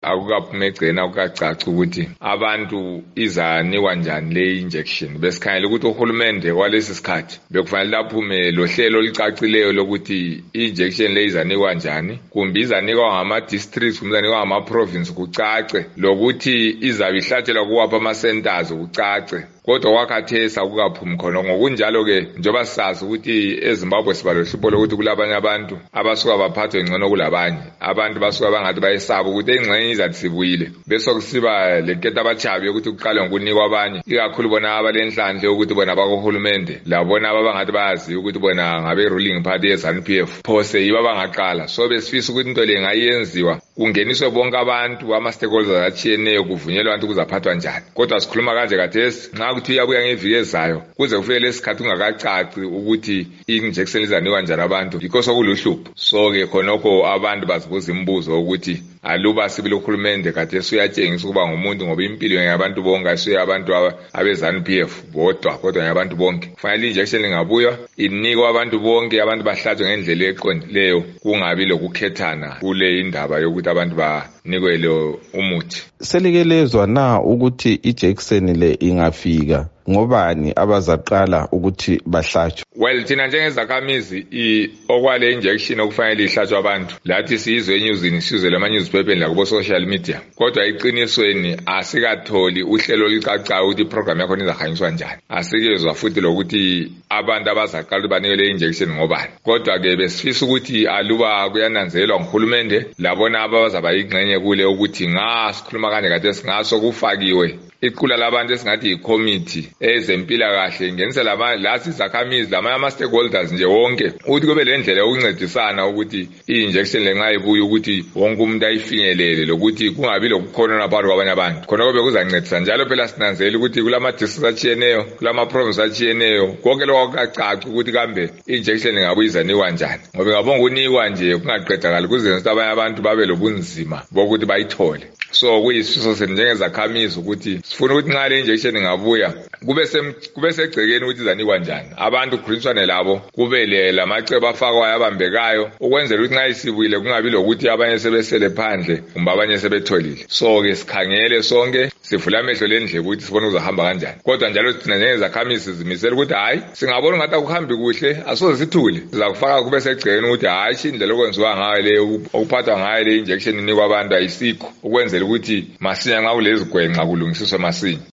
akukaphuma egcekeni akukacaci ukuthi abantu izanikwa njani le injection. Besikhangela ukuthi uhulumende kwalesi sikhathi bekufanele laphume lo hlelo olucacileyo lokuthi injection le izanikwa njani, kumbe izanikwa ngama-districts kumbe izanikwa ngama-province kucace, lokuthi izabe ihlatshelwa kuwapha ama-centers kucace. Kodwa kwakhathesi akukaphumi khona. Ngokunjalo-ke njengoba sisazi ukuthi eZimbabwe siba lohlupho lokuthi kulabanye abantu abasuka baphathwe ngcono kulabanye. Abantu basuka bangathi bayesaba ukuthi engxenye izathi sibuyile, bese kusiba lenketho abachabi yokuthi kuqale ngokunikwa abanye, ikakhulu bona abalenhlanhla ukuthi bona bakuhulumende labona abangathi bayazi ukuthi bona ngabe ruling party ye-ZANU-PF phose yibo abangaqala. So besifisa ukuthi into le ngayenziwa kungeniswe bonke abantu ama-stakeholders atshiyeneyo, kuvunyelwa abantu kuzaphathwa njani. Kodwa sikhuluma kanje kathesi nxa ukuthi uyabuya ngeviki ezayo kuze kufike lesikhathi ungakacaci ukuthi injection izanikwa njani abantu, yikho sokuluhlupho. So-ke khonokho abantu bazibuza imibuzo ukuthi aluba sibile uhulumende kathesi uyatshengisa ukuba ngumuntu, ngoba impilo yabantu bonke ayisuye abantu abe-ZANU-PF bodwa kodwa yabantu bonke. Kufanele injection ingabuya inikwe abantu bonke, abantu bahlatshwe ngendlela eqondileyo, kungabi lokukhethana kule indaba yokuthi abantu banikwe lo umuthi. Selikelezwa na ukuthi ijection le ingafika ngobani abazaqala ukuthi bahlatshwe? Well, thina njengezakhamizi okwale injection okufanele ihlatshwe abantu lathi siyizwe enyuzini, sizwe lama-newspaper lakubo social media, kodwa iqinisweni asikatholi uhlelo olucacayo ukuthi iprogram yakhona izahanyiswa njani. Asikezwa futhi lokuthi abantu abazaqala banikwe le injection ngobani. Kodwa-ke besifisa ukuthi aluba kuyananzelwa nguhulumende labona abazaba yingxenye kule ukuthi sikhuluma kanje kade singaso kufakiwe iqula labantu esingathi yi-committee ezempilakahle ngenise lasi izakhamizi lamanye ama-stakeholders nje wonke ukuthi kube le ndlela yokuncedisana ukuthi i-injection le nxa ibuye ukuthi wonke umuntu ayifinyelele, lokuthi kungabi lokukhonona phakathi kwabanye abantu. Khonokho bekuzancedisa njalo phela sinanzela ukuthi kulama-districts atshiyeneyo, kulama-province atshiyeneyo, konke lokho akukacaci ukuthi kambe i-injection ingabuye izanikwa njani, ngoba ingabonga ukunikwa nje kungaqedakali kuzenza ukuthi abanye abantu babe lobunzima bokuthi bayithole. So kuyisifiso sethu njengezakhamizi ukuthi sifuna ukuthi nxa le injection ingabuya kube segcekeni ukuthi izanikwa njani, abantu kukhulunyiswane labo, kube lamacebo afakwayo abambekayo ukwenzela ukuthi nxa isibuyile kungabi lokuthi abanye sebesele phandle kumbe abanye sebetholile. So-ke sikhangele sonke, sivula amehlo lendle ukuthi sibone uzahamba kanjani. Kodwa njalo thina njengezakhamizi sizimisela ukuthi hayi, singabona ngathi akuhambi kuhle asoze sithule, sizakufaka kube segcekeni ukuthi hayi indlela okwenziwa ngayo le ukuphathwa ngayo le injection inikwa abantu ayisikho, ukwenzela ukuthi masinya nxa kulezi gwenxa kulungisiswe masinya.